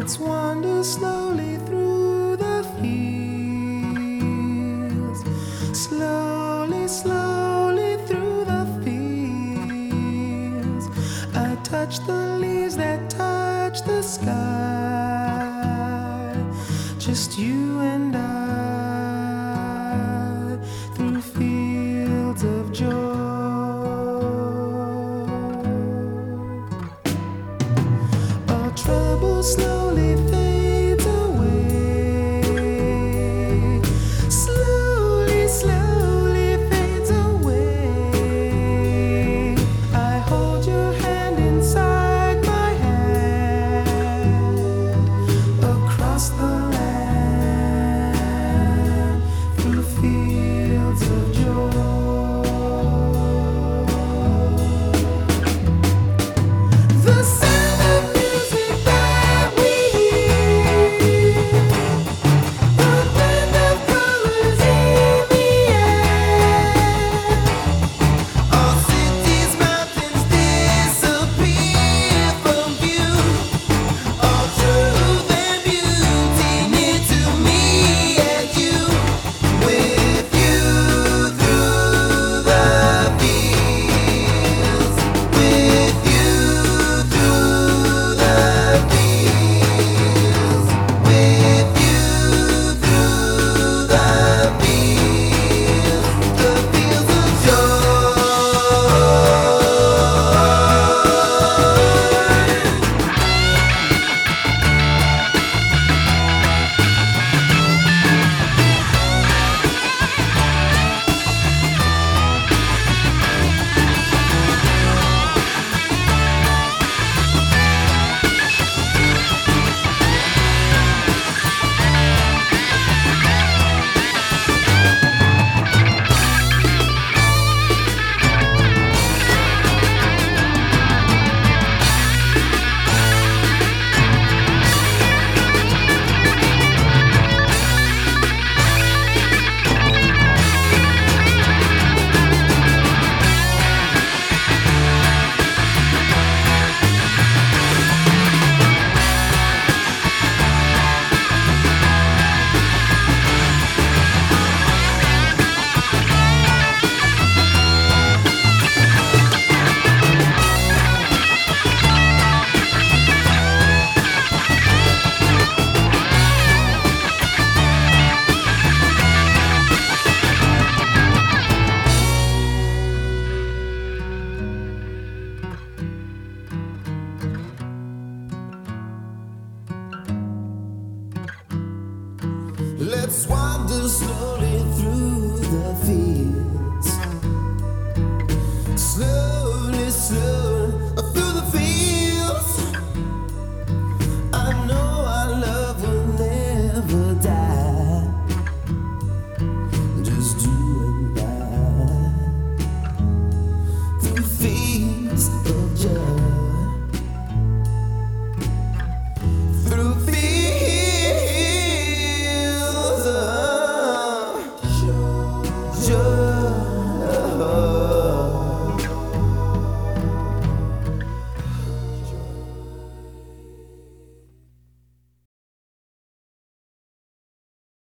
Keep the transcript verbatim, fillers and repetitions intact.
Let's wander slowly through the fields, slowly, slowly through the fields. I touch the leaves that touch the sky, just you and I, through fields of joy. All trouble slowly fades away, slowly, slowly fades away. I hold your hand inside my hand, across the land, through fields of joy. The sound of music that we hear, the blend of colors in the air. All cities, mountains disappear from view. All truth and beauty near to me and you. With you through the fields, with you through the fields, with you through the fields, the fields of joy. Let's wander slowly through the fields, slowly, slowly.